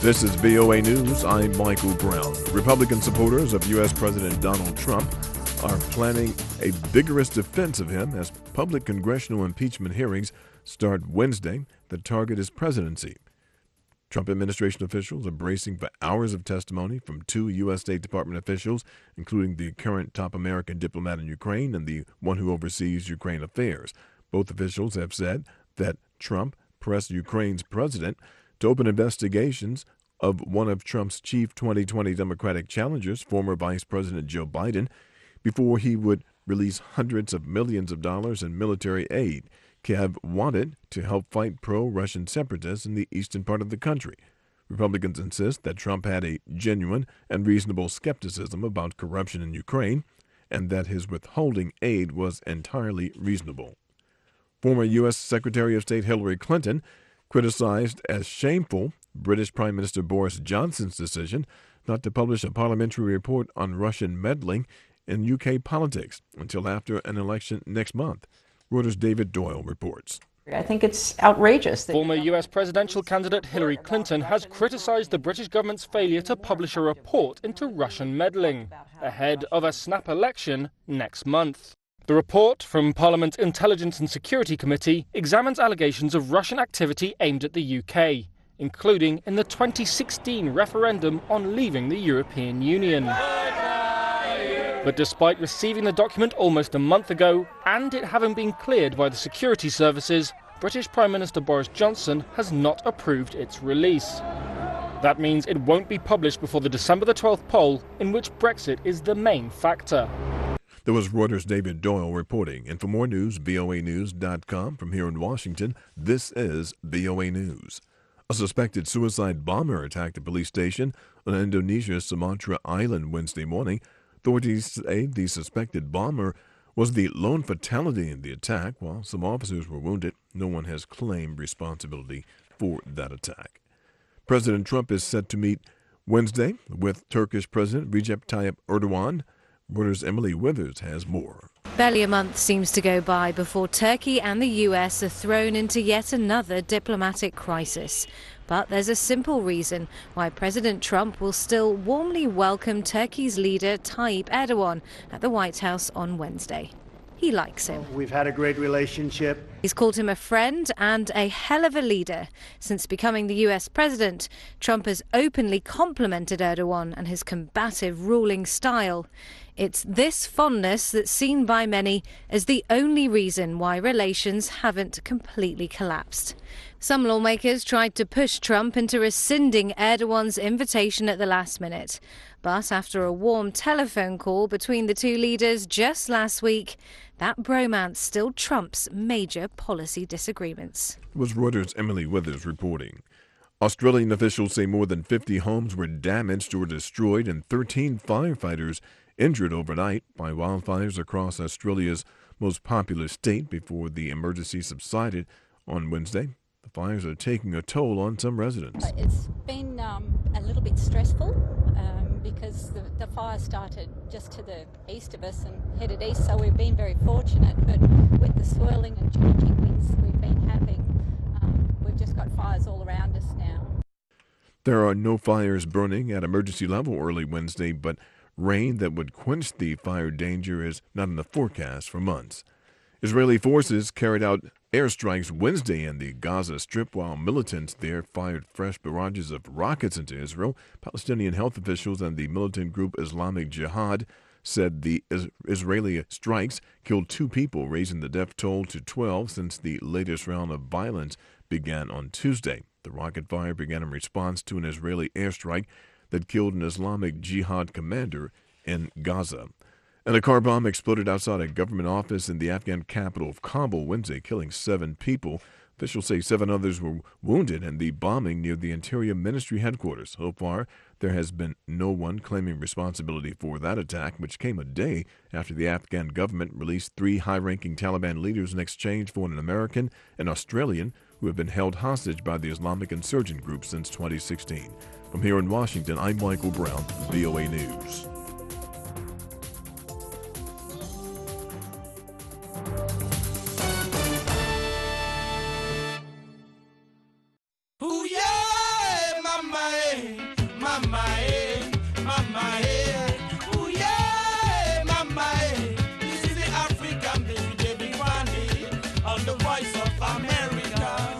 This is VOA News. I'm Michael Brown. Republican supporters of U.S. President Donald Trump are planning a vigorous defense of him as public congressional impeachment hearings start Wednesday that target his presidency. Trump administration officials are bracing for hours of testimony from two U.S. State Department officials, including the current top American diplomat in Ukraine and the one who oversees Ukraine affairs. Both officials have said that Trump pressed Ukraine's president to open investigations of one of Trump's chief 2020 Democratic challengers, former Vice President Joe Biden, before he would release hundreds of millions of dollars in military aid Kiev wanted to help fight pro-Russian separatists in the eastern part of the country. Republicans insist that Trump had a genuine and reasonable skepticism about corruption in Ukraine and that his withholding aid was entirely reasonable. Former U.S. Secretary of State Hillary Clinton criticized as shameful British Prime Minister Boris Johnson's decision not to publish a parliamentary report on Russian meddling in UK politics until after an election next month. Reuters' David Doyle reports. I think it's outrageous. Former U.S. presidential candidate Hillary Clinton has criticized the British government's failure to publish a report into Russian meddling ahead of a snap election next month. The report from Parliament's Intelligence and Security Committee examines allegations of Russian activity aimed at the UK, including in the 2016 referendum on leaving the European Union. But despite receiving the document almost a month ago and it having been cleared by the security services, British Prime Minister Boris Johnson has not approved its release. That means it won't be published before the December the 12th poll, in which Brexit is the main factor. There was Reuters' David Doyle reporting. And for more news, voanews.com. From here in Washington, this is VOA News. A suspected suicide bomber attacked a police station on Indonesia's Sumatra Island Wednesday morning. Authorities say the suspected bomber was the lone fatality in the attack. While some officers were wounded, no one has claimed responsibility for that attack. President Trump is set to meet Wednesday with Turkish President Recep Tayyip Erdogan. Reuters' Emily Withers has more. Barely a month seems to go by before Turkey and the US are thrown into yet another diplomatic crisis. But there's a simple reason why President Trump will still warmly welcome Turkey's leader Tayyip Erdogan at the White House on Wednesday. He likes him. We've had a great relationship. He's called him a friend and a hell of a leader. Since becoming the US president, Trump has openly complimented Erdogan and his combative ruling style. It's this fondness that's seen by many as the only reason why relations haven't completely collapsed. Some lawmakers tried to push Trump into rescinding Erdogan's invitation at the last minute. But after a warm telephone call between the two leaders just last week, that bromance still trumps major policy disagreements. It was Reuters' Emily Withers reporting. Australian officials say more than 50 homes were damaged or destroyed and 13 firefighters injured overnight by wildfires across Australia's most populous state before the emergency subsided on Wednesday. The fires are taking a toll on some residents. It's been a little bit stressful because the fire started just to the east of us and headed east, so we've been very fortunate. But with the swirling and changing winds we've been having, we've just got fires all around us now. There are no fires burning at emergency level early Wednesday, but rain that would quench the fire danger is not in the forecast for months. Israeli forces carried out airstrikes Wednesday in the Gaza Strip while militants there fired fresh barrages of rockets into Israel. Palestinian health officials and the militant group Islamic Jihad said the Israeli strikes killed 2 people, raising the death toll to 12 since the latest round of violence began on Tuesday. The rocket fire began in response to an Israeli airstrike that killed an Islamic Jihad commander in Gaza. And a car bomb exploded outside a government office in the Afghan capital of Kabul Wednesday, killing 7 people. Officials say 7 others were wounded in the bombing near the Interior Ministry headquarters. So far, there has been no one claiming responsibility for that attack, which came a day after the Afghan government released 3 high-ranking Taliban leaders in exchange for an American and Australian who have been held hostage by the Islamic insurgent group since 2016. From here in Washington, I'm Michael Brown, VOA News. Ooh, yeah, mama. mama, mama, ooh yeah, mama, this is the African baby, David Vandy, on the Voice of America.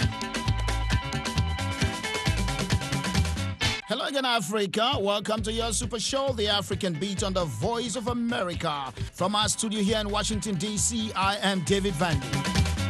Hello again, Africa. Welcome to your super show, The African Beat on the Voice of America. From our studio here in Washington, D.C., I am David Vandy.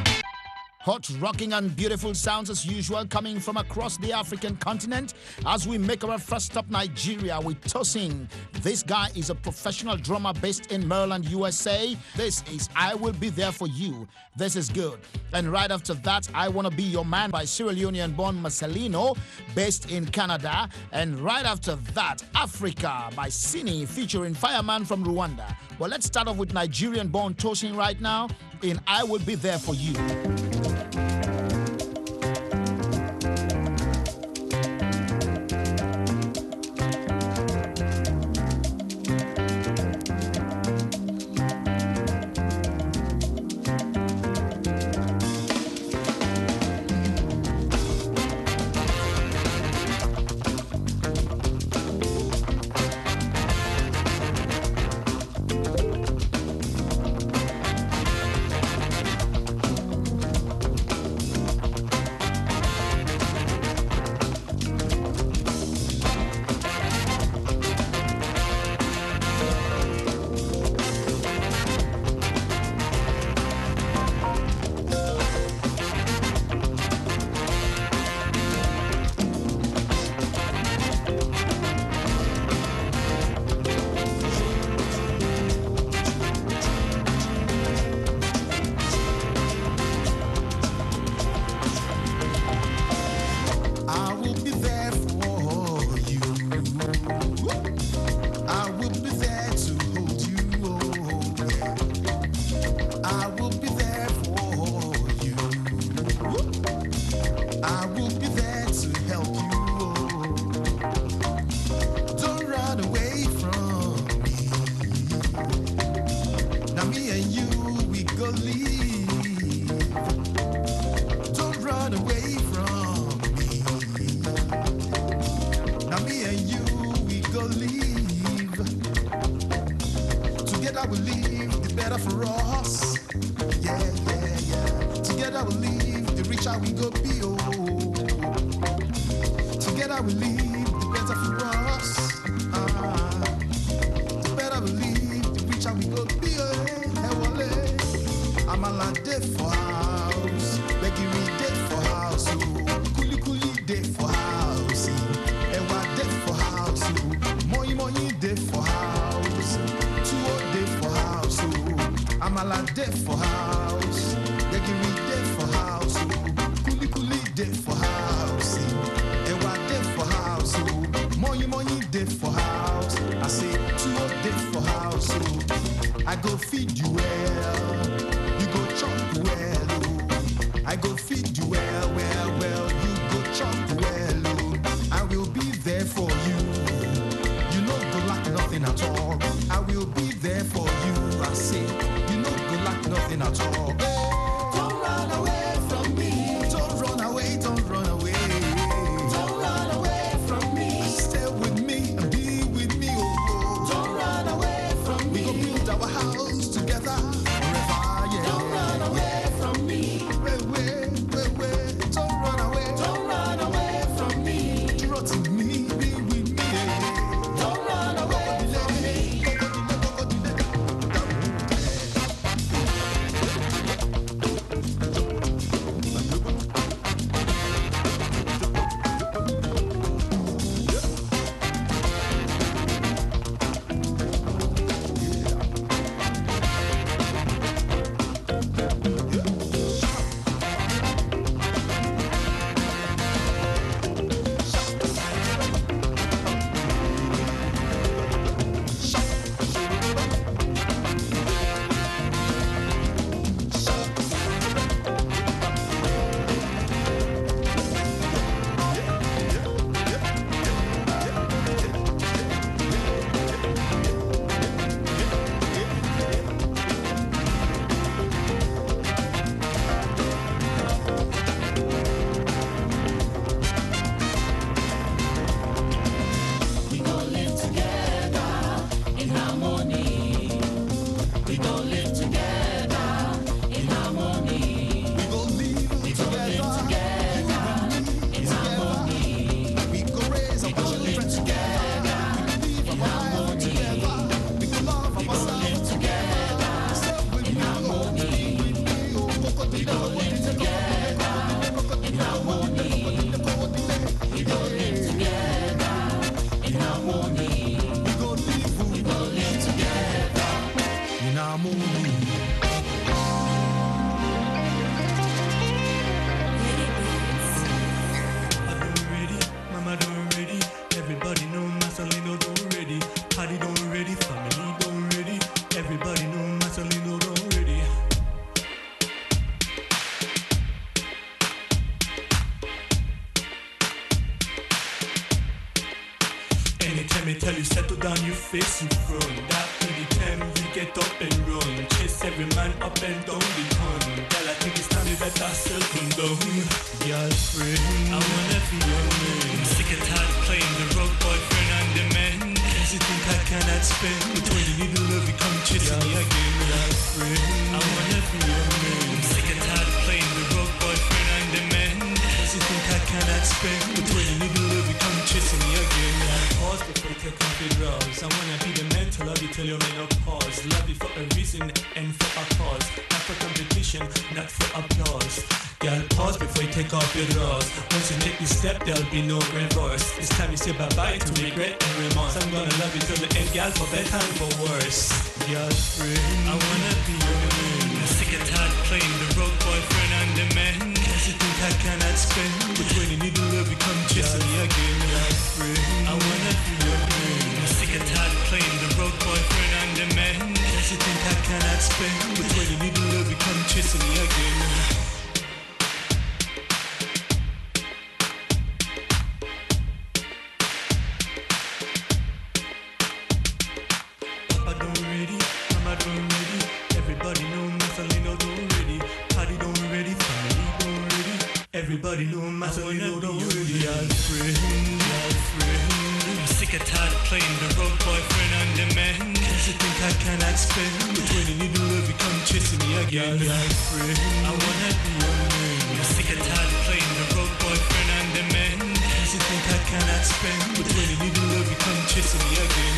Hot, rocking and beautiful sounds as usual coming from across the African continent as we make our first stop Nigeria with Tosin. This guy is a professional drummer based in Maryland, USA. This is I Will Be There For You. This is good. And right after that, I Wanna Be Your Man by Sierra Leonean-born Marcelino based in Canada. And right after that, Africa by Sini featuring Fireman from Rwanda. Well, let's start off with Nigerian-born Tosin right now in I Will Be There For You. Don't run Anytime I tell you settle down, you face in front. That pretty time you get up and run. Chase every man up and down the pond. Girl, I think it's time you better settle down. Girlfriend, I wanna be your man. I'm sick and tired of playing the rock boyfriend and the man. Cause you think I cannot spend. But when you need the love, you come chasing me again. Girlfriend, I wanna be your man. I'm sick and tired of playing the rock boyfriend and the man. Cause you think I cannot spend. But when you need the love, you come chasing me again. Pause before you take off your drawers. I wanna be the man to love you till you're menopause. Love you for a reason and for a cause. Not for competition, not for applause. Girl, pause before you take off your drawers. Once you make this step, there'll be no reverse. It's time you say bye-bye to regret and remorse. I'm gonna love you till the end, girl, for better and for worse. Girlfriend, I wanna be your man. I'm sick and tired of playing the road boyfriend and the man. Cause you think I cannot spend. But when you need the love, you come chasing me again. Girlfriend, I wanna be your man. I'm sick and tired of playing the road boyfriend and the man. Cause you think I cannot spend. But when you need the love, you come chasing me again. Everybody know Marcelino don't ready. Girlfriend, I'm sick and tired of playing the road boyfriend and the man. Cause you think I cannot spend. But when you need the love, you come chasing me again. Girlfriend, I wanna be your man. I'm sick and tired of playing the road boyfriend and the man. Cause you think I cannot spend. But when you need the love, you come chasing me again.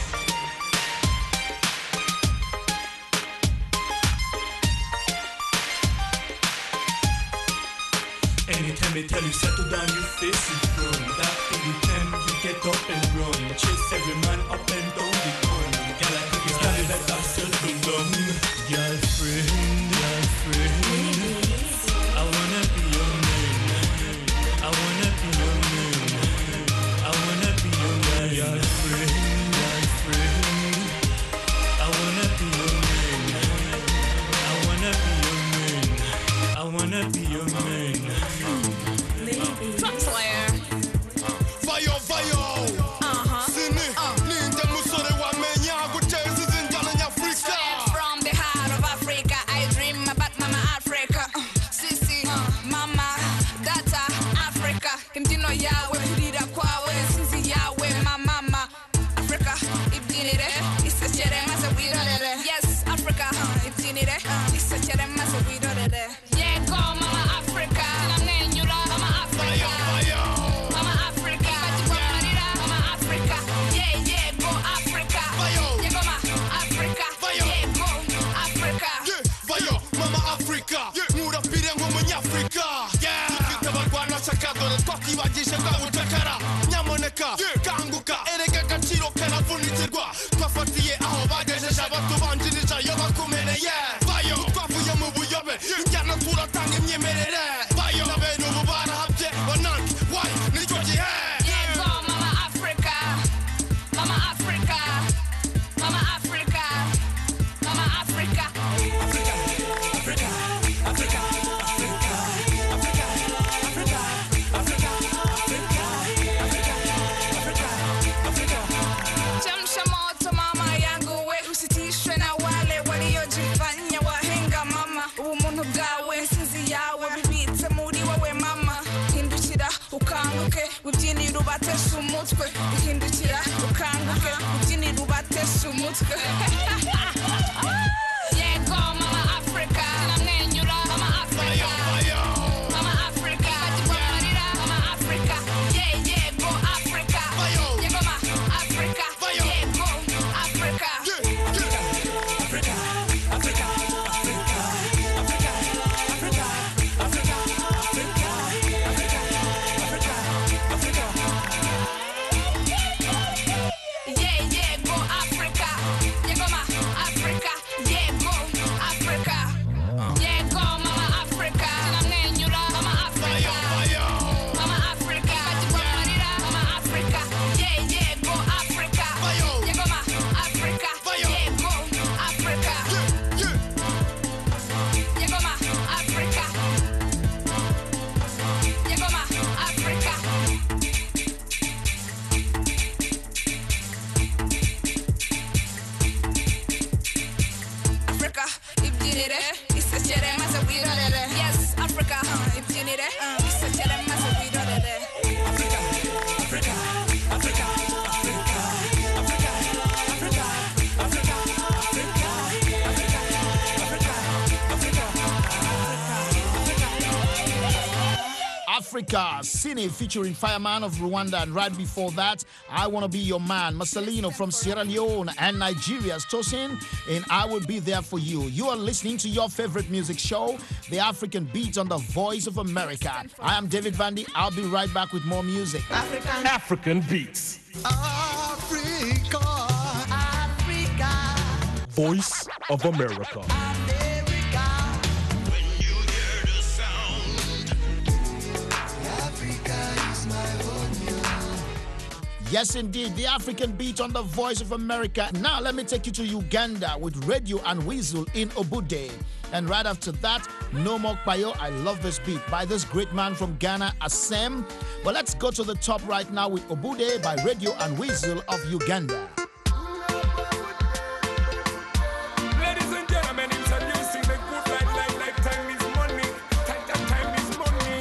Anytime they tell you settle down, you face in front. That every time you get up and run. Chase every man up and down the pond. Girl, I think it's time that I settle down. Girlfriend, I wanna be your man. I wanna be your man. I wanna be your man. Girlfriend, I wanna be your man. I wanna be your man. I wanna be your man. From the heart of Africa, I dream about Mama Africa. Sisi, Mama, Data, Africa. Kimtino yawe, kurira kwawe, sinzi yawe, Mama, Africa. Ibdinire, isachere maze wirorere. Yes, Africa. Ibdinire, isachere maze wirorere. Yeah, go Mama Africa. Namwenyura Mama Africa. Mama Africa. Mama Africa. Yeah, go Africa. Yeah, go Mama Africa. Yeah, go Africa. Vayo, Mama Africa. Mura pire nk'umunyafrika. Dufite abarwana shakadore twakwibagije bwa bucakara. Nyamuneka kanguka erega agaciro karavunitirwa. Twafatiye aho bagejeje abatubanjirije ayo bakumereye. Vayo, twavuye mu buyobe injyana turatanga imyemerere. Vayo, na bene ubu barahabye banange why nicyo gihe. Yeah, go Mama Africa. Mama Africa. Mama Africa. Mama Africa. Chemsha moto mama yangu we, usitishwe na wale waliojifanya wahenga mama. Ubumuntu bwawe sinzi yawe bibitse muri wowe mama. Hindukira ukanguke ubyinira ubatesha umutwe. Hindukira ukanguke ubyinira ubatesha umutwe. Yeah, go Mama Africa. Namwenyura Mama Africa. Mama Africa. Mama Africa. Yeah, go Africa. Yeah, go Mama Africa. Yeah, go Africa. Yeah, go Africa. Yeah, go Mama Africa. Africa, Cine featuring Fireman of Rwanda, and right before that, I Wanna Be Your Man, Marcelino from Sierra Leone, and Nigeria's Tosin in I Will Be There For You. You are listening to your favorite music show, The African Beat on the Voice of America. I am David Vandy. I'll be right back with more music. African Beats. Africa, Africa, Voice of America. America. When you hear the sound, Africa is my home. Yes, indeed, The African Beat on the Voice of America. Now, let me take you to Uganda with Radio and Weasel in Obude. And right after that, No More Payo. I love this beat by this great man from Ghana, Asem. But let's go to the top right now with Obude by Radio and Weasel of Uganda. Ladies and gentlemen, introducing the good like time is money. Time is money.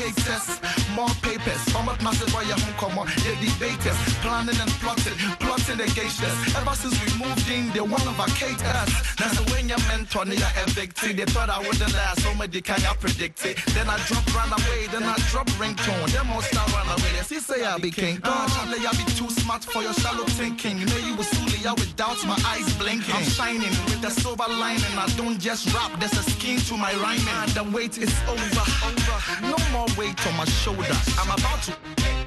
haters, more papers. How much massive boy you home come on? The debaters, planning and plotting against us. Ever since we moved in, they want to vacate us. That's the way your mentor, they are evicted. They thought I wouldn't last, so many can't predict it. Then I drop run away, then I drop ringtone. Them all start run away. They say I be king. Charlie, I be too smart for your shallow thinking. You know you was fully out with doubts, my eyes blinking. I'm shining with the silver lining. I don't just rap, there's a scheme to my rhyming. The wait is over. No more weight on my shoulder. I'm about to.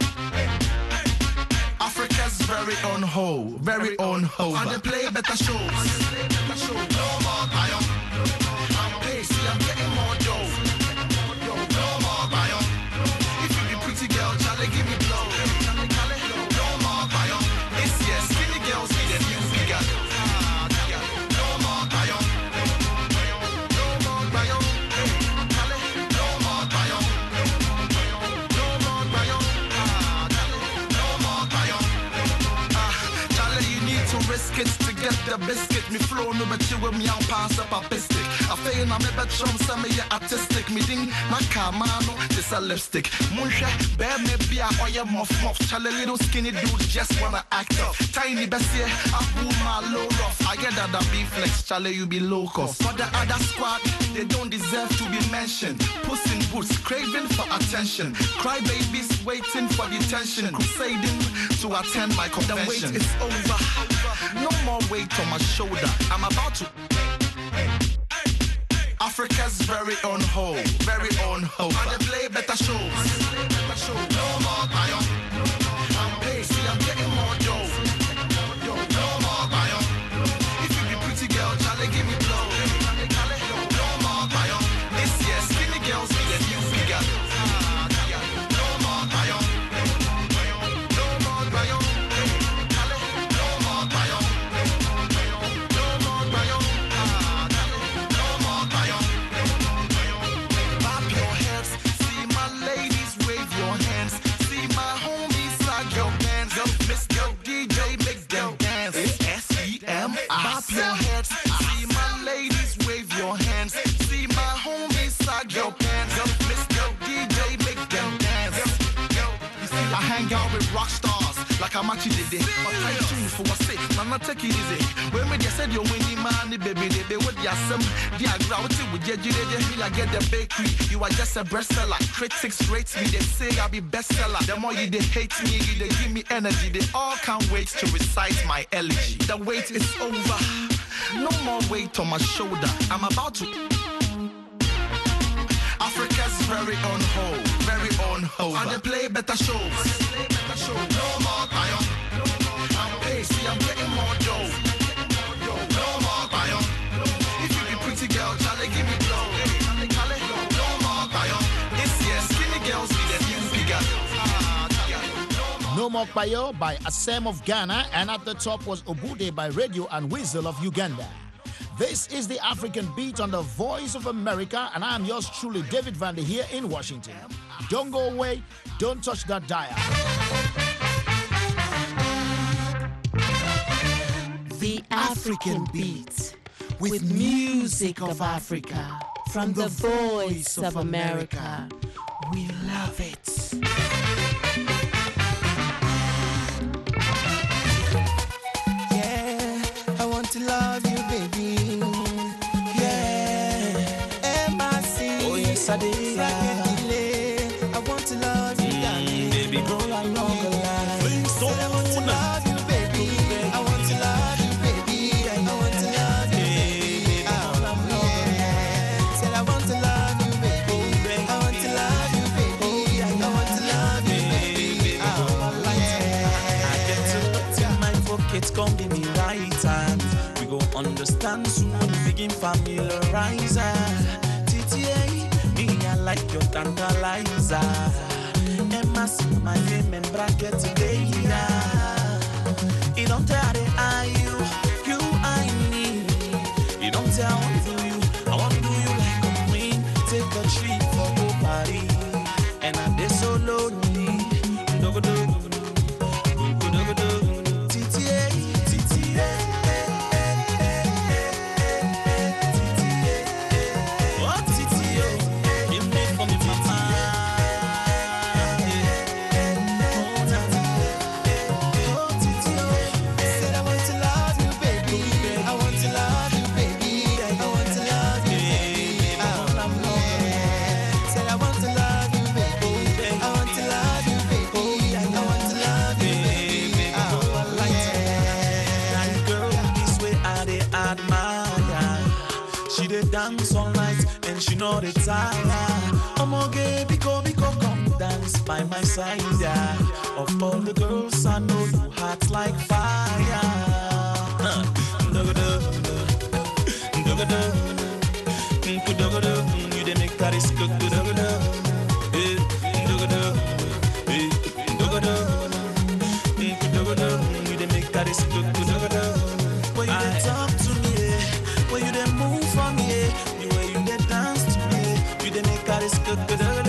Africa's very own hoe, very own hoe. And they play better shows. No more Bayon. I'm pacey, I'm getting more dough. No more Bayon. If you be pretty girl, Charlie, give me blow. No more Bayon. This year, skinny girls need a new figure. No more Bayon. No more Bayon. No more Bayon. No more Bayon. No more Bayon. Charlie, you need to risk it to get the biscuit. Me flow no but you with me I'll pass up a biscuit. I feel na me bet some me artistic. Me ding na kamano this a lipstick. Munche bear me be a oya muff. Charlie little skinny dudes just wanna act up. Tiny bessie I pull my low rough. I get that be flex. Charlie you be low cost. For the other squad they don't deserve to be mentioned. Puss in boots craving for attention. Cry babies waiting for detention. Crusading to attend my convention. The wait is over. No more weight on my shoulder. I'm about to. Africa's very own hoe, very own hoe. And they play better shows. No more Bayon. I'm pacey, I'm getting more dough. No more Bayon. If you be pretty girl, Charlie, give me blow. No more Bayon. This year, skinny girls need a new figure. No more Bayon. No more Bayon. No more Bayon. No more Bayon. No more Bayon. Bop your heads, see my ladies, wave your hands. See my homies, side your bands. Miss Girl DJ, make them dance. SEM. Bop your heads, see my ladies, wave your hands. See my homies, side your bands. Miss Girl DJ, make them dance. You see, I hang out with rock stars like I'm actually did it. But I tune for what's it, man, I take it easy. When me just said you're winning money, baby, they would ya some. They are grouty with you, me, I get the bakery. You are just a bestseller. Critics rate me, they say I'll be bestseller. The more you they hate me, they give me energy. They all can't wait to recite my elegy. The wait is over. No more weight on my shoulder. I'm about to. Africa's very own hoe, very own hoe. And they play better shows. No more Bayon. I'm pacey, I'm getting more dough. No more Bayon. If you be pretty girl, Charlie, give me blow. No more Bayon. This year, skinny girls need a new figure. No More Bayo by Asem of Ghana, and at the top was Obude by Radio and Weasel of Uganda. This is the African Beat on the Voice of America, and I'm yours truly, David Vandy, here in Washington. Don't go away, don't touch that dial. The African Beat, with music of Africa, from the Voice of America. We love it. Yeah, I want to love you, baby. Yeah, M.I.C. Oh, yes, I did. I want to love you, darling. Baby, go along the line. So I want to love you, baby. I want to love you, baby. I want to love you, baby. Said I want to love you, baby. I want to love you, baby. I want to love you, baby. I get to look in my pockets, come give me right hand. We go understand soon, begin familiarize. TTA, me I like your tantalizer. Emma, see my name and bracket today. You don't tell the I you I need. You don't tell I do you, I want to do you like a queen. Take a trip for your party, and I'm there so lonely. TTA, TTA. Oh, TTA, you made for me, mama. dance all night, and she know the time. I'm okay, Biko, come dance by my side. Yeah. Of all the girls, I know you hot like fire. You dey make that is cook. You dey make that is cook. When you dey talk to me, when you dey move for me, the way you dey dance to me, you dey make that is cook.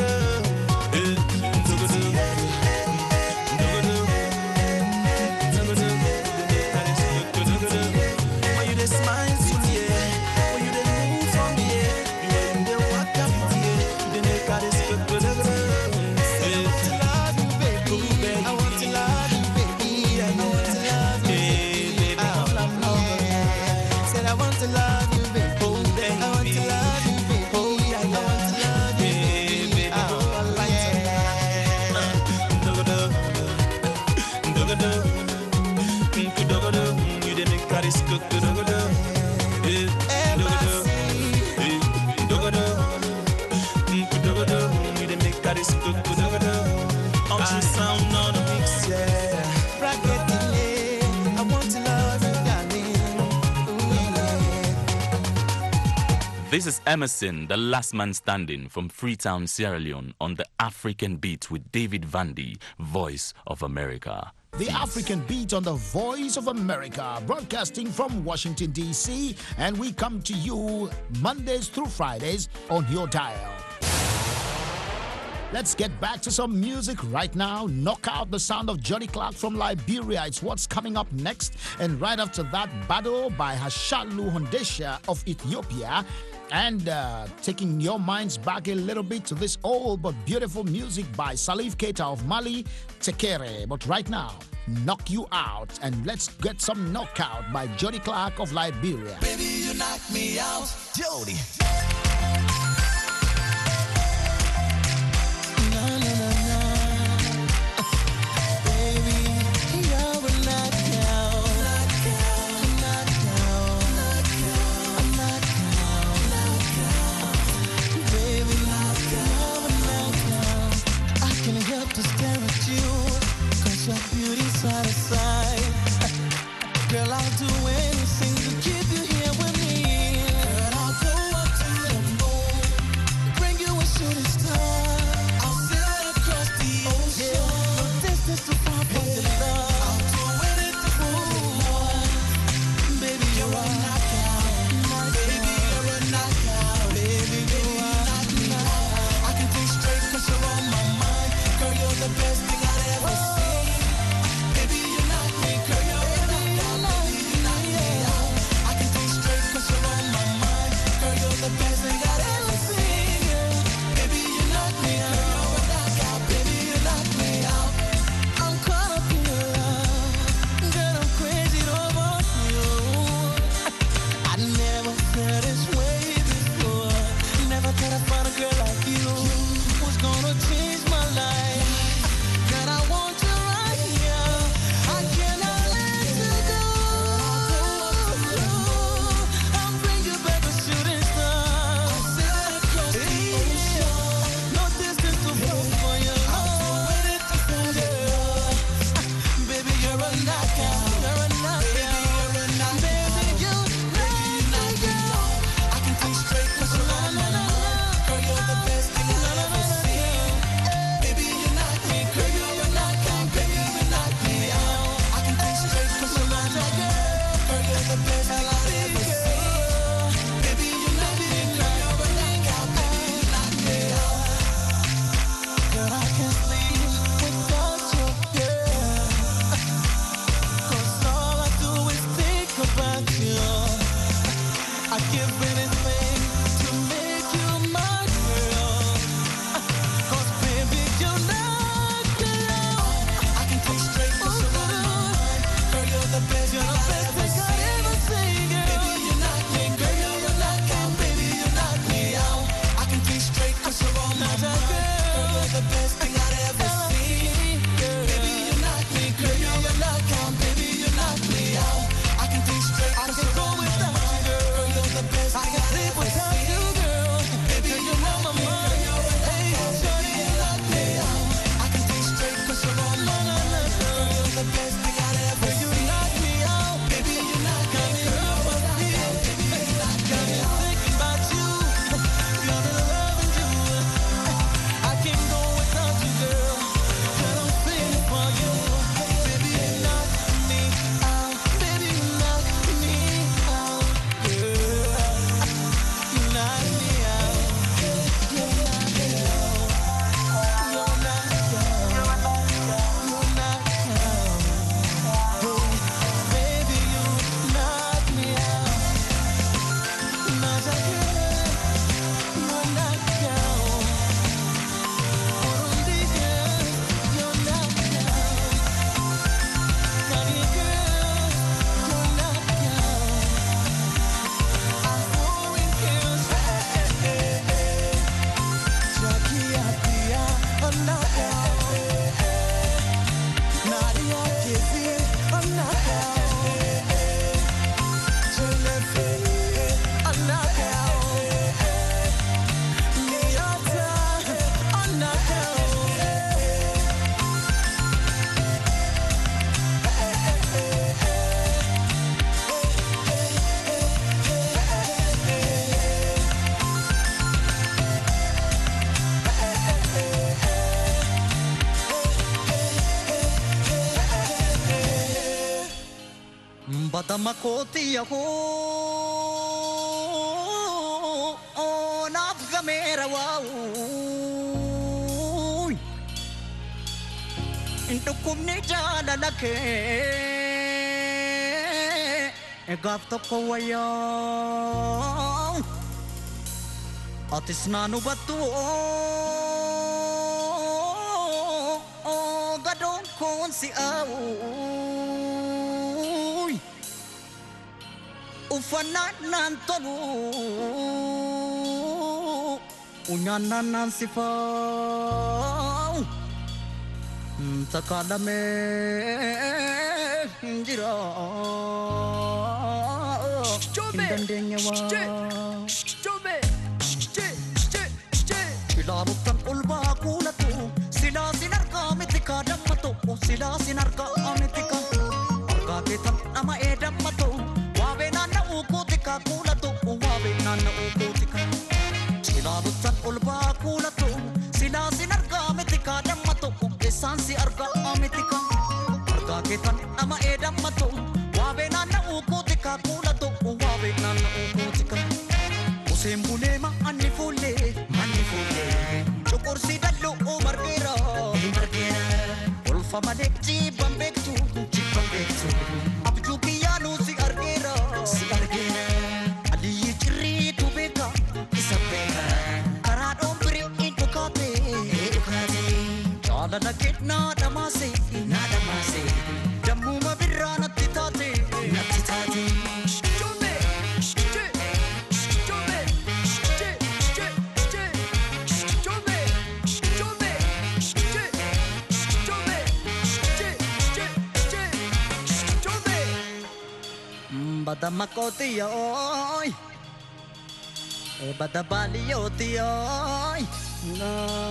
This is Emerson, the last man standing from Freetown, Sierra Leone, on the African Beat with David Vandy, Voice of America. The African Beat on the Voice of America, broadcasting from Washington, D.C., and we come to you Mondays through Fridays on your dial. Let's get back to some music right now. Knock out the sound of Jody Clark from Liberia. It's what's coming up next. And right after that, Bado by Hashalu Hondesha of Ethiopia. And taking your minds back a little bit to this old but beautiful music by Salif Keita of Mali, Tekere. But right now, Knock You Out. And let's get some Knockout by Jody Clark of Liberia. Baby, you knock me out, Jody. To stare at you, 'cause your beauty's out of sight. Girl, I'll do anything to keep you here with me. Girl, I'll go up to the moon, bring you a shooting star. I'll sail across the ocean, no distance too far from the love. I'll do anything for you. Baby, you're a knockout. Baby, you're a knockout. Baby, you're a knockout. I can think straight 'cause you're on my mind. Girl, you're the best thing I've ever seen. Baby, you knock me, girl, you're a knockout. Baby, you knock me. Badamakoti yaho onaf gamera wau intukumni jala lake egaf tokko waya atisnanu batu gadon kon si au ufanan tolu unyanan sifau takadame jira dandenya wa ilarutan ulba kulatu sila sinarka mitika dammato sila sinarka amitika arga ketan ama edammato wabe nana ukutika kulatu wabe nana ukutika sila rutan ulba kulatu sila sinarka mitika dammato esansi arga amitika arga ketan ama edammato wabe nana ukutika kulatu wabe nana ukutika usembulema anifule Cukur si dalu margera Ulfa made cibam bektu Abju kiyanu si argera Adi ciri tu beka Isabeka Karado beri itu kate Jala nakit na damase Damu mabira natitate Badamakoti yoy badabali yoti yoy na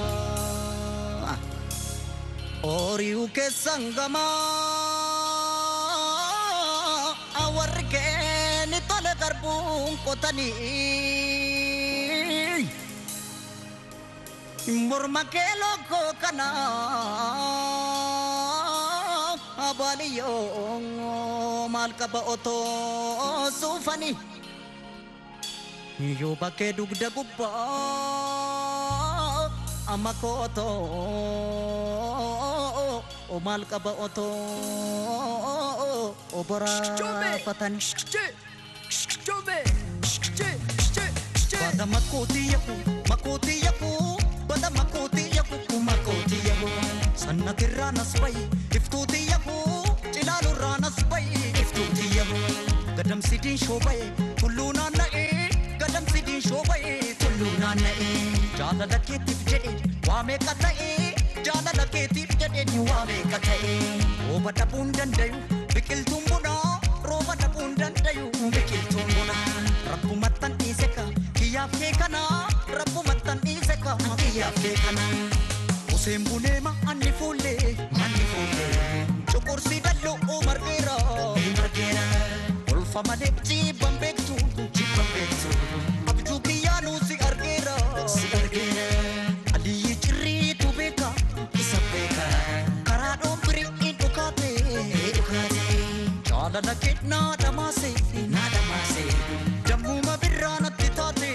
oriu ke sangama awarke ni tole garbung kotani murma ke loko kana abaliyo malka ba oto sufani yo bake dugda gubba amako oto o malka ba oto obora patani pada makoti yaku pada makoti yaku sanna tirranas bai iftuti yaku cilalu ranas bai iftuti yaku gadam sidin shobai kulluna nae gadam sidin shobai kulluna nae jala laketif jede wame katae jala laketif jede ni wame katae roba dabundan dayu bikil tumbuna roba dabundan dayu bikil tumbuna rabbu matan iseka kiyaf ke kana rabbu matan iseka kiyaf ke kana usembunema anifule cukur si dalu margera ulfa made cibam bektu abju kiyanu si argera adi ciri tu beka isabeka karado beri itu kate jala nakit na damase jamu mabira natitate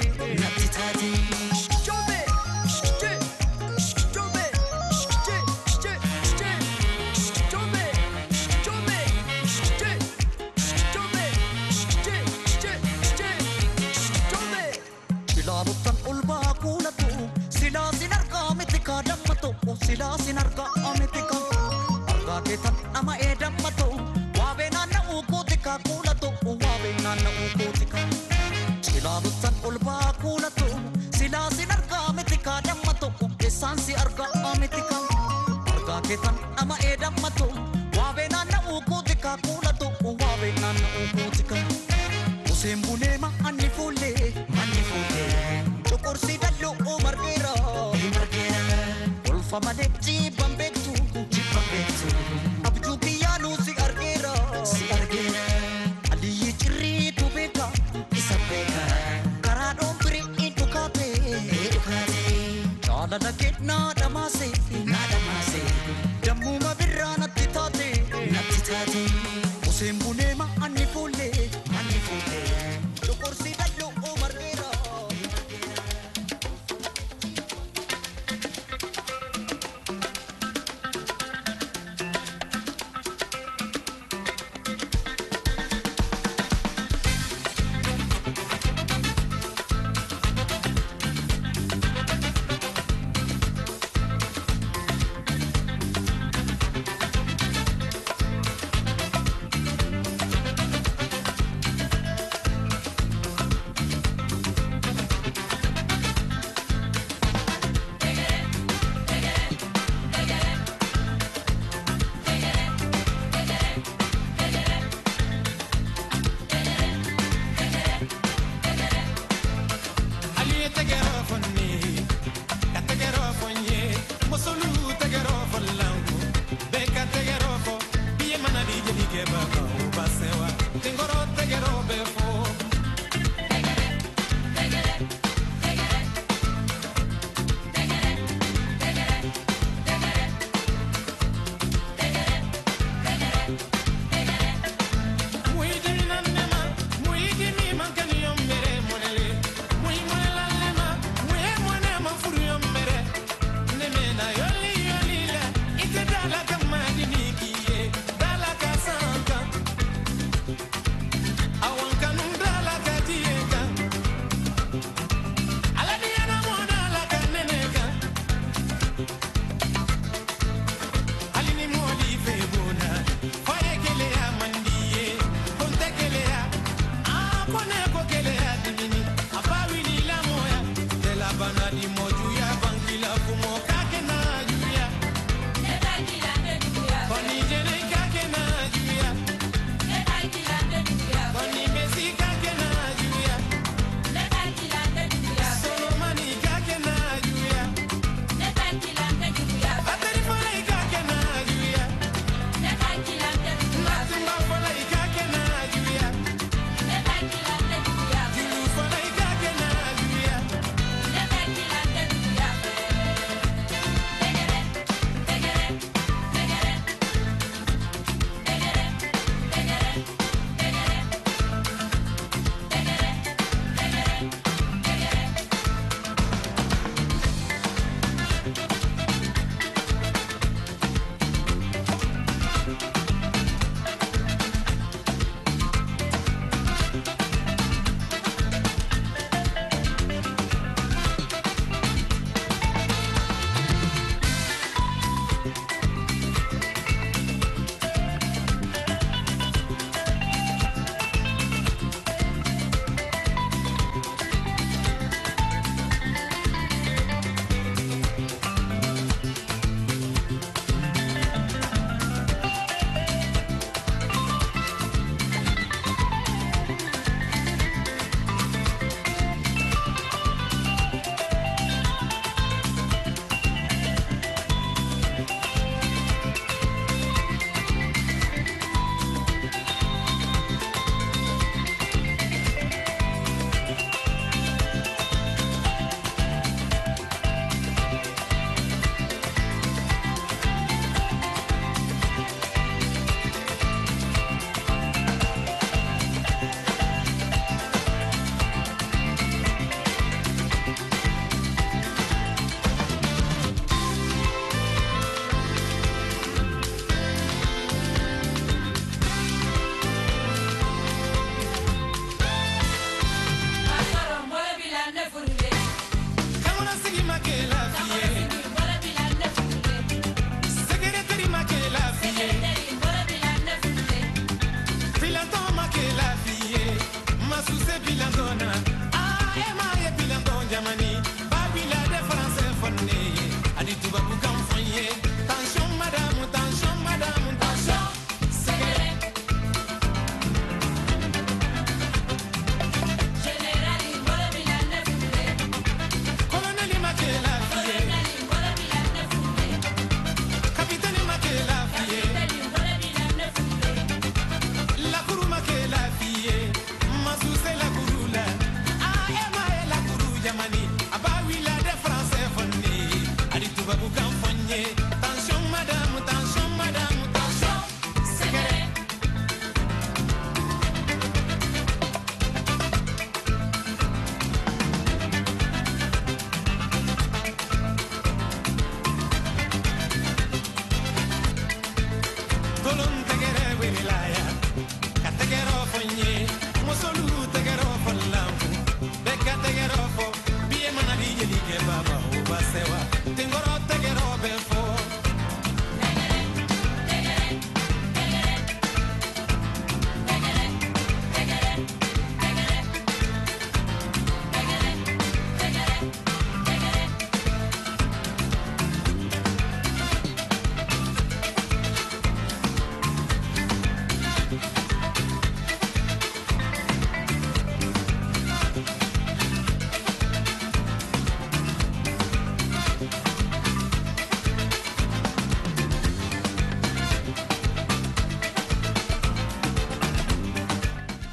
sila sinarka amitika arga ketan ama edammato wabe nana ukutika kulato wabe nana ukutika sila rutan ulba kulato sila sinarka amitika dammato esansi arga amitika arga ketan ama edammato wabe nana ukutika kulato wabe nana ukutika usembulema anifule cukur si dalu margera famade cibam bektu abju kiyanu si argera adi ciri tu beka isabeka karado beri itu kate jala nakit na damase jamu mabira natitate usembunema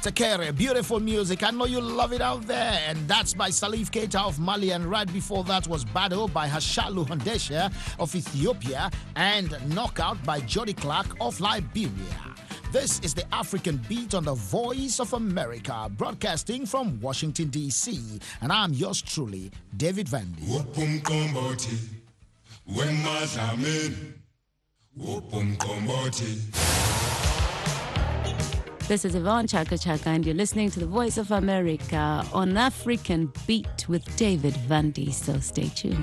Tekere, beautiful music. I know you love it out there. And that's by Salif Keita of Mali. And right before that was Bado by Hashalu Handesha of Ethiopia. And Knockout by Jody Clark of Liberia. This is the African Beat on the Voice of America, broadcasting from Washington, D.C. And I'm yours truly, David Vandy. This is Yvonne Chaka Chaka, and you're listening to the Voice of America on African Beat with David Vandy. So stay tuned.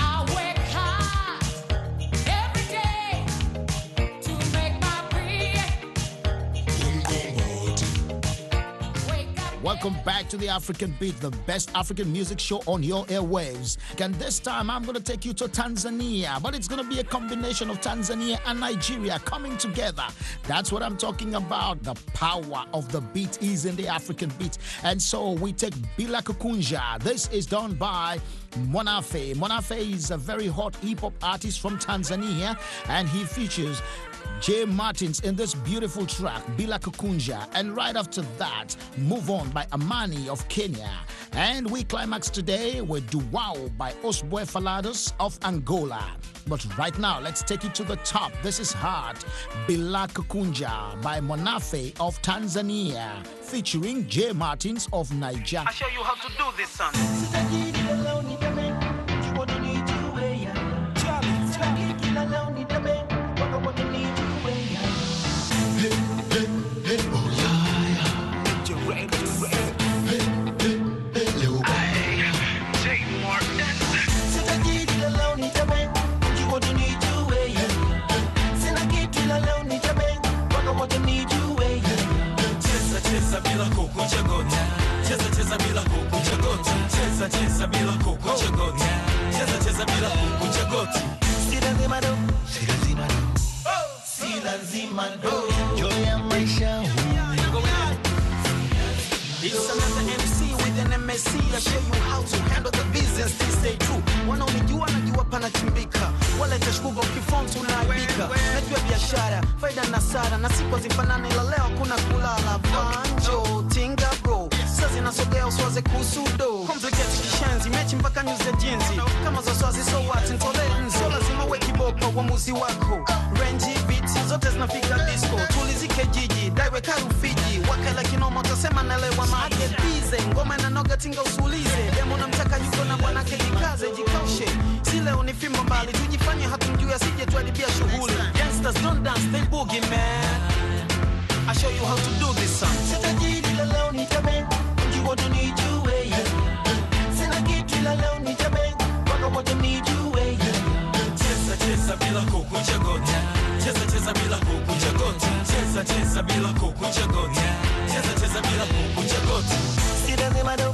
Welcome back to the African Beat, the best African music show on your airwaves. And this time I'm going to take you to Tanzania, but it's going to be a combination of Tanzania and Nigeria coming together. That's what I'm talking about. The power of the beat is in the African Beat. And so we take Bila Kukunja. This is done by Monafe. Monafe is a very hot hip-hop artist from Tanzania, and he features Jay Martins in this beautiful track, Bila Kukunja. And right after that, Move On by Amani of Kenya. And we climax today with Duwao by Osboy Falados of Angola. But right now, let's take it to the top. This is hot. Bila Kukunja by Monafe of Tanzania, featuring Jay Martins of Nigeria. I'll show you how to do this song. Cheza bila kukunja goti. Cheza bila kukunja goti. Si lazima do. Si lazima do. Enjoy ya maisha. It's another MC with an MSC. I show you how to handle the business. Things stay true. Wanaonijua najua panachimbika. Wala tashkuga ukifont unaibika. Najua biashara, faida na sara. Na siku zifanane ila leo kuna kulala. Banjo, tinga bro. Sazi nasogea uswaze kusudo. Complicated kishenzi, mechi mpaka news ya jinzi. Kama za swazi so what, intolerance. So lazima weki bopa uamuzi wako. Range beats, zote zinafika disco. Tulizike jiji, daiwe karufiji. Wakala kinoma utasema nalewa maage bize. Ngoma inanoga tinga usulize. Demo na mtaka yuko na bwanake jikaze, jikaushe. Si leo ni fimbo mbali, tujifanye hatumjui asije tuadibia shughuli. Gangsters don't dance, they boogie man. I'll show you how to do this song. Sitajiri la leo nitabe. What you need you way. Sina kitu ila leo nitabe. What you need you way. Cheza bila kukunja goti. Cheza bila kukunja goti. Cheza bila kukunja goti. Cheza bila kukunja goti. Si lazima do.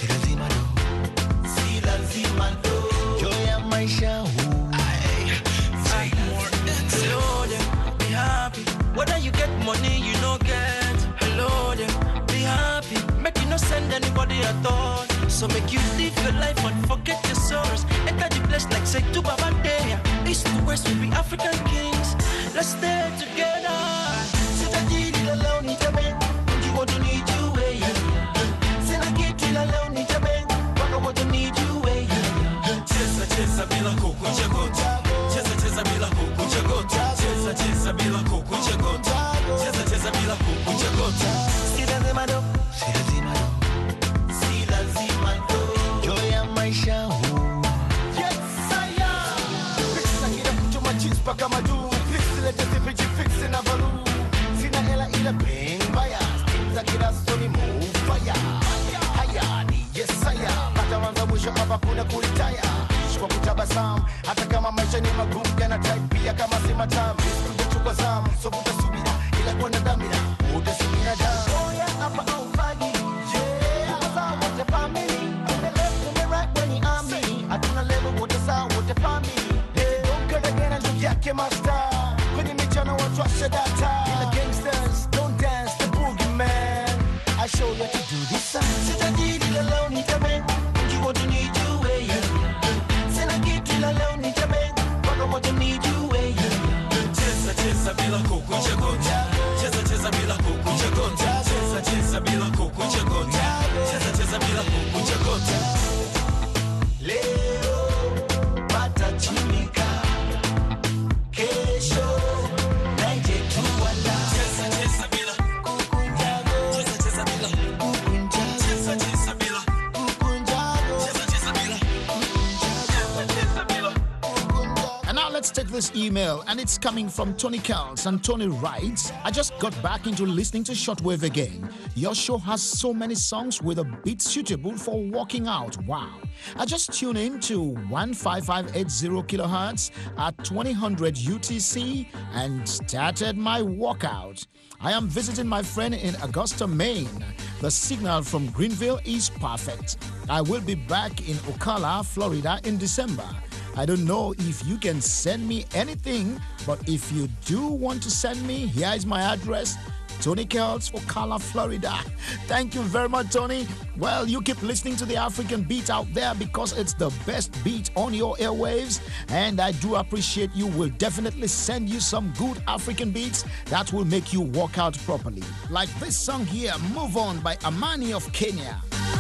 Si lazima do. Enjoy ya maisha. Take more dance. Hello there, be happy. Whether you get money, you no get. Hello there, be happy. Make you no send anybody at all. So make you live your life and forget your sorrows. Enter the place like say to Baba Deya. East to west we be African kings. Let's stay together. Sitajiri la leo nitabe. What you need you way. Sina kitu la leo nitabe. What you need you way. Cheza bila kukunja goti. Cheza bila kukunja goti. Cheza bila kukunja goti. Cheza bila kukunja goti. Si lazima do. Si lazima do. Enjoy ya maisha. Yes, I am. Pesa kila mtu machis paka madu. Fix let the fiji fix na valu. Sina hela ila bring baya. Za kila soni move fire. Haya ni yes I am. Hata wanza mwisho hapa kuna kulitaya. Kwa kutabasamu hata kama maisha ni magumu yana type pia kama si matamu. Kuchukua zamu so utasubira ila kwa na dhamira utasubira damu. Oya hapa au fagi. Yeah, sawa wote family. On the left and the right when you are me. Hatuna level wote sawa wote family. Don't get again and look yake master. Kwenye michana watu washa data. Ila gangsters don't dance the boogie man. I show you to do this song. Sitajiri la leo nitabe. You what you need you way. Sina kitu la leo nitabe. What you need you way. Cheza bila kukunja goti. Cheza bila kukunja goti. Cheza bila take this email, and it's coming from Tony Kells. And Tony writes, I just got back into listening to Shortwave again. Your show has so many songs with a beat suitable for walking out. Wow. I just tuned in to 15580 kilohertz at 2000 UTC and started my walkout. I am visiting my friend in Augusta, Maine. The signal from Greenville is perfect. I will be back in Ocala, Florida in December. I don't know if you can send me anything, but if you do want to send me, here is my address. Tony Kells, Ocala, Florida. Thank you very much, Tony. Well, you keep listening to the African beat out there because it's the best beat on your airwaves. And I do appreciate you. Will definitely send you some good African beats that will make you walk out properly. Like this song here, Move On by Amani of Kenya.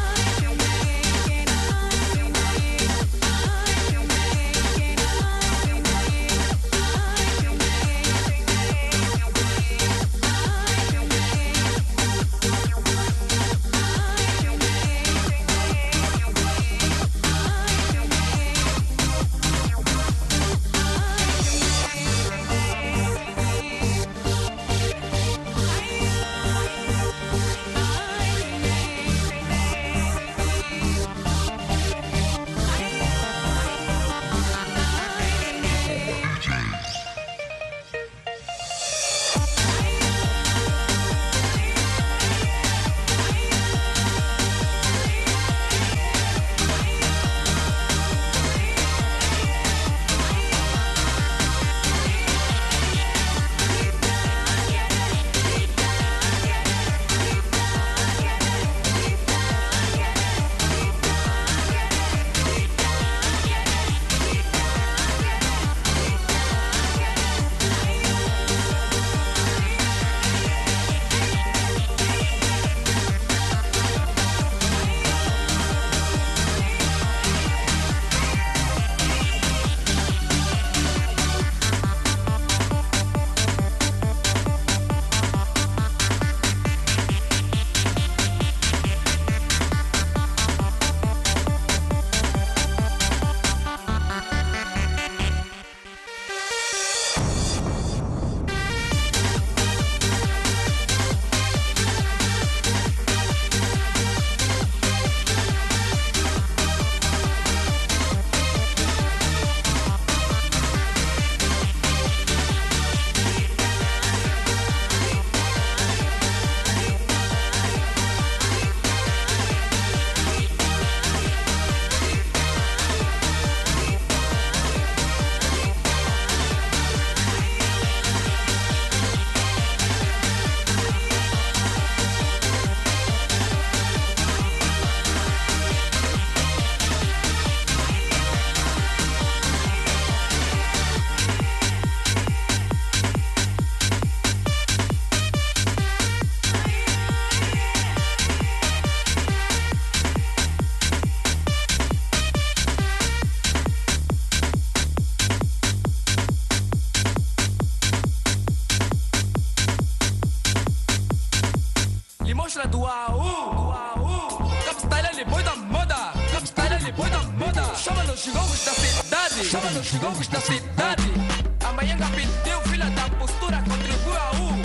Jogos da cidade. Amanhã pediu, filha da postura, contribui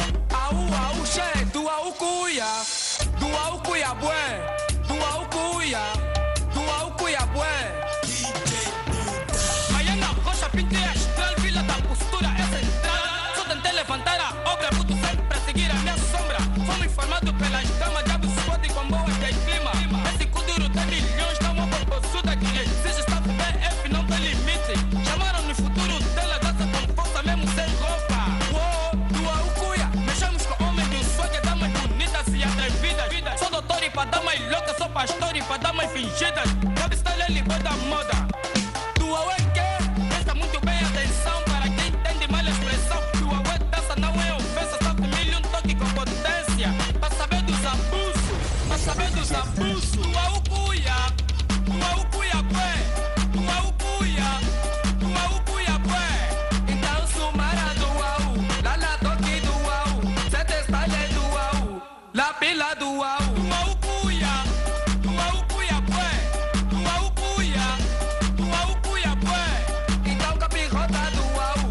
a che, do AU cuia, do AU cuia bué, do AU cuia, do AU cuia bué. Amanhã na rocha pintei a estrela, filha da postura é central. Só tentei levantar a obra, puto sempre a seguir a minha sombra. Fomos informados pelas damas, diabo se pode com boa de clima. Esse Kuduro tem milhões, dá uma borbosuda que exige estar com BF, não tem limite. Chamaram no futuro dela, dança com força mesmo sem roupa. Uou, do AU cuia, mexemos com homens do swag, damas bonitas e atrevidas. Sou doutor e pra damas loucas, sou pastor e pra damas fingidas. Cabe style ele vai da moda. Do AU é que presta muito bem atenção para quem entende mal a expressão. Do AU é dança, não é ofensa, só com milhão toque com potência. Pra saber dos abusos, pra saber dos abusos. Do AU cuia, do AU cuia bué, do AU cuia, do AU cuia bué. Então sumara do AU, lá na toque do AU, sete style do AU, lá pila do AU. Do AU cuia, do AU cuia bué, do AU cuia, do AU cuia bué. Então capirrota do AU,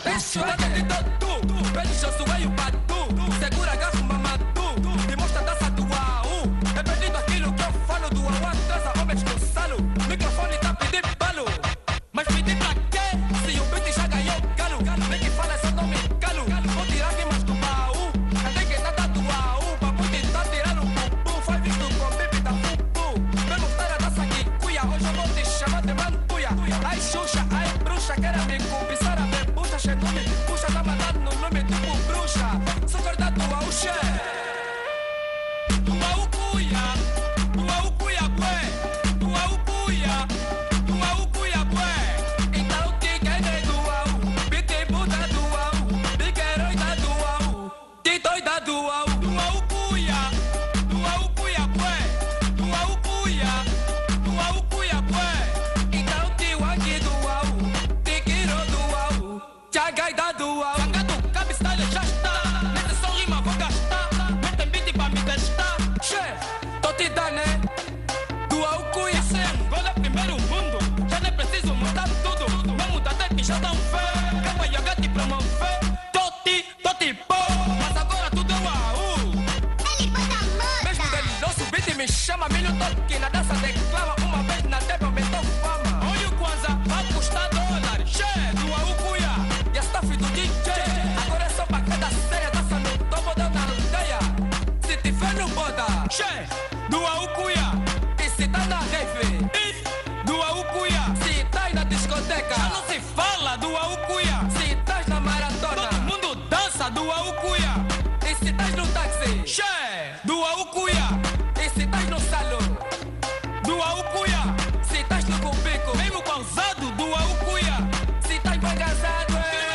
Tem cidade de tatu, pede seu sueio patu. Segura, agarra o mamatu, e mostra a dança do AU. É perdido aquilo que eu falo do AU, atrasa homens no salo. Microfone tá pedindo balo, mas pedir pra quê? Se o beat já ganhou galo, nem que fala só não me calo. Vou tirar rimas do baú, até que nada do AU. Papo tentar tirar o bumbum, faz visto com bebê da fufu. Vai mostrar a dança que cuia, hoje eu vou te chamar de mantuia. Ai Xuxa, ai bruxa, quero me cobiçar a ver puxa, che nome, puxa tá mandando no nome tipo bruxa. Sou verdade do AU, che. Do AU cuia, do AU cuia, bué, do AU cuia, do AU cuia, bué. Então te quer do AU, bique puta do AU, bique heroína do AU, te doida do AU. Do AU cuia, do AU cuia, bué, do AU cuia, do AU cuia, bué. Então te wangi do AU, te quero do AU, te gaida do AU. Sangado, cabistale já está, nesse som rima vou gastar, metem beat pra me testar. Che, tô te dando, né? Do AU cuia, isso é Angola, primeiro mundo, já nem preciso mudar tudo, não muda até que já dão fé, capa yoga te promover, tô te pô, mas agora tudo é o AU. Ele bota a moda. Mesmo delidoso, beat me chama, milho toque, na dança declama, uma vez na TV aumentou fama. Olha o Kwanza, vai custar dólares, che, do AU cuia, e a staff do DJ, agora é só pra cada ceia, dança no topo da aldeia, se tiver no boda, che, do AU cuia, e se tá na rave, do AU cuia, se tá na discoteca, já não se fala do AU cuia, se tá na maratona, todo mundo dança do AU cuia, e se tá no táxi, che, do AU cuia, e se tá no salão, do AU cuia, se tá no cubico, mesmo pausado do AU cuia, se tá embagasado,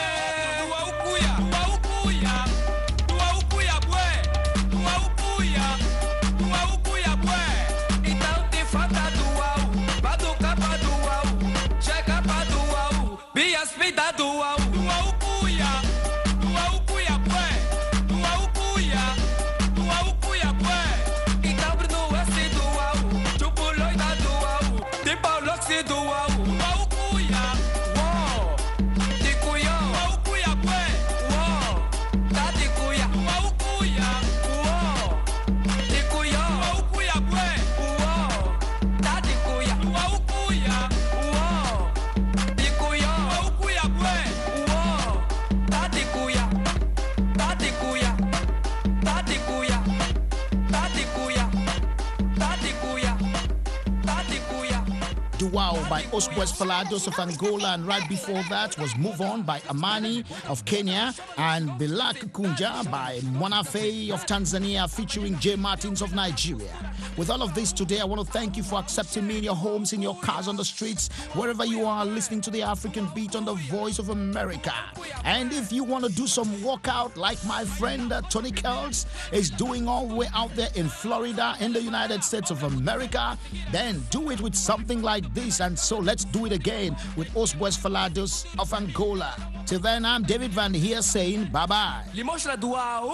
do AU cuia, do AU cuia, do AU cuia, bué, do AU cuia, do AU cuia, bué. Então te falta do AU, vai do capa do AU, chega pra do AU, bias vida do AU, do AU cuia, do AU cuia, bué, do AU cuia, do AU cuia, bué. Então Bruno S do AU, chupo loida do AU, tem Paulo Oxi do AU, do AU cuia, uou, de cuia, do AU cuia, bué, uou, tá de cuia, do AU cuia, uou, de cuia, do AU cuia, bué, uou, tá de cuia, do AU cuia, uou, de cuia, do AU cuia, bué, uou, tá de cuia, tá de cuia, tá de cuia, tá de cuia, tá de cuia, tá de cuia. Duao by Osboes Falados of Angola, and right before that was Move On by Amani of Kenya, and Bilak Kunja by Mwanafe of Tanzania featuring J Martins of Nigeria. With all of this today, I want to thank you for accepting me in your homes, in your cars, on the streets, wherever you are listening to the African Beat on the Voice of America. And if you want to do some workout like my friend Tony Kells is doing all the way out there in Florida in the United States of America, then do it with something like this. And so let's do it again with Osboes Falados of Angola. Till then, I'm David Van here saying bye-bye. Lhe mostra do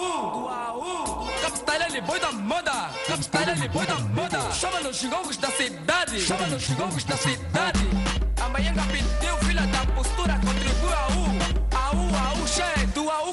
AU, capital ele boi da moda, capital ele boi da moda. Chama nos xingongos da cidade, chama nos xingongos da cidade. Amanhã pediu, filha da postura, contribui AU, che, do AU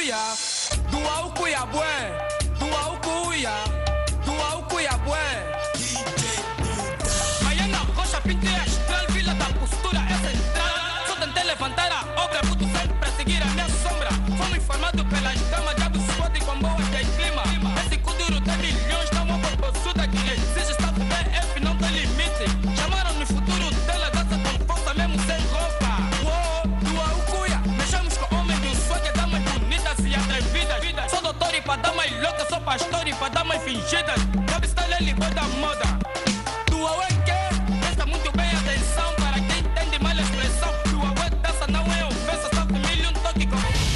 cuia, bué, do AU cuia, bué. Amanhã na rocha, pinte astral, filha da postura, é central. Só tentei levantar a obra, puto sempre a seguir a minha sombra. Fomos informados pelas damas, diabo squad com boas de clima. Esse kuduro tem milhões, não é uma possuda que exige está do BF, não tem limite. Chamaram no futuro dela, dança com força mesmo sem roupa. Uou, do AU cuia, mexemos com homens do swag, damas bonitas e atrevidas. Sou doutor e pra damas loucas, sou pastor e pra damas fingidas. Cabe style ele boi da moda.